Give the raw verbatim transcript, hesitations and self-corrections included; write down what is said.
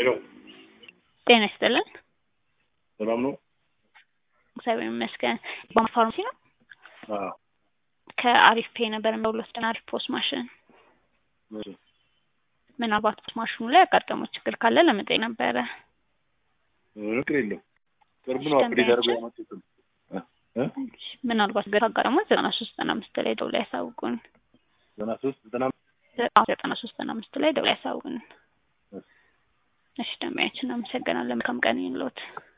ሄሎ ጤና ይስጥልን። ሰላም ነው? እግዚአብሔር ይመስገን። በፋርማሲ ነው? አዎ። ከአሪፍ ፔ ነበር እንደውሎስና አሪፍ ፖስ ማሽን እሺ። ምናልባት ፖስ ማሽኑ ላይ ያጋጠመው ችግር ካለ ለመጠየቅ ነበረ። ችግር የለም። ቅርብ ነው አፕዴት አድርገው ያመጡት። እ ምናልባት ችግር ካጋጠመው ዘጠና ሶስት ዘጠና አምስት ላይ ደውለው ያሳውቁን። ዘጠና ሶስት ዘጠና ዘጠና ሶስት ዘጠና አምስት ላይ ደውለው ያሳውቁን። እሺ ደምያችን አመሰግናለሁ። መልካም ቀን ይሁንልዎት።